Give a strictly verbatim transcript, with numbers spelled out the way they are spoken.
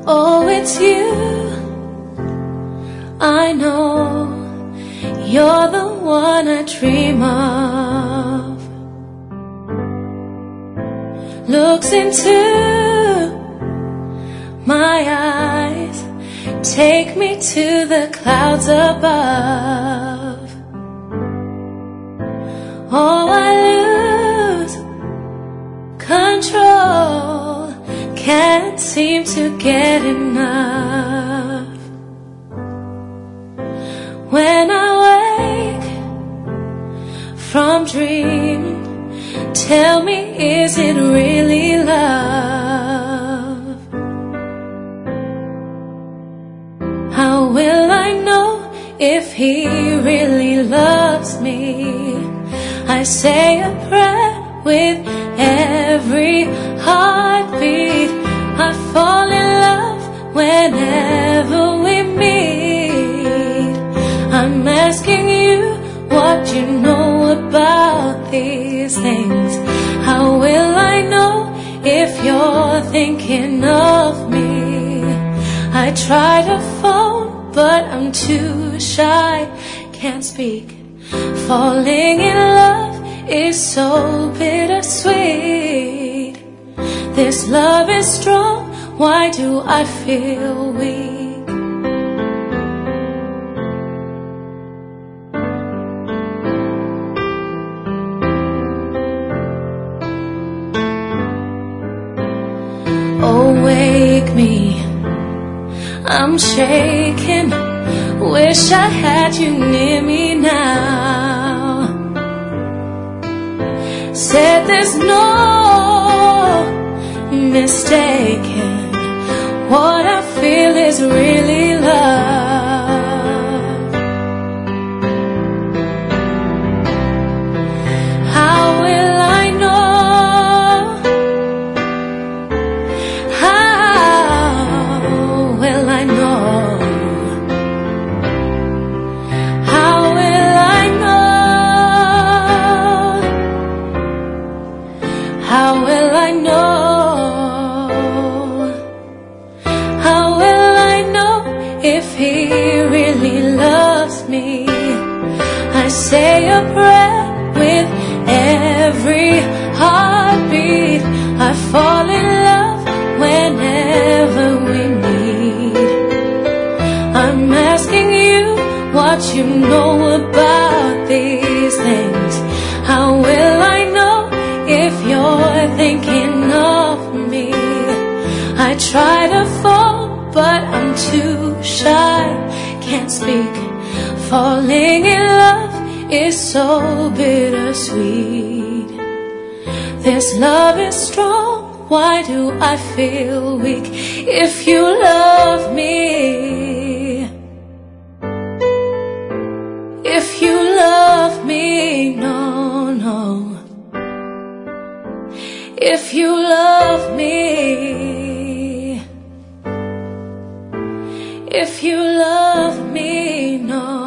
Oh, it's you. I know you're the one I dream of. Looks into my eyes, take me to the clouds above. Oh, I lose control, can't seem to get enough. When I wake from dreaming, tell me, is it really love? How will I know if he really loves me? I say a prayer with every heartbeat. I fall in love whenever we meet. I'm asking you what you know about these things. How will I know if you're thinking of me? I try to phone, but I'm too shy, can't speak. Falling in love is so bittersweet. This love is strong, why do I feel weak? Oh, wake me, I'm shaking, wish I had you near me now. Said there's no mistaking, what I feel is really love. How will I know? How will I know? How will I know? How will I know? If he really loves me, I say a prayer with every heartbeat. I fall in love whenever we meet. I'm asking you what you know about these things. How will I know if you're thinking of me? I try to fall, but I'm too shy, can't speak. Falling in love is so bittersweet. This love is strong, why do I feel weak? If you love me, if you love me, no, no. If you love me, if you love me, no.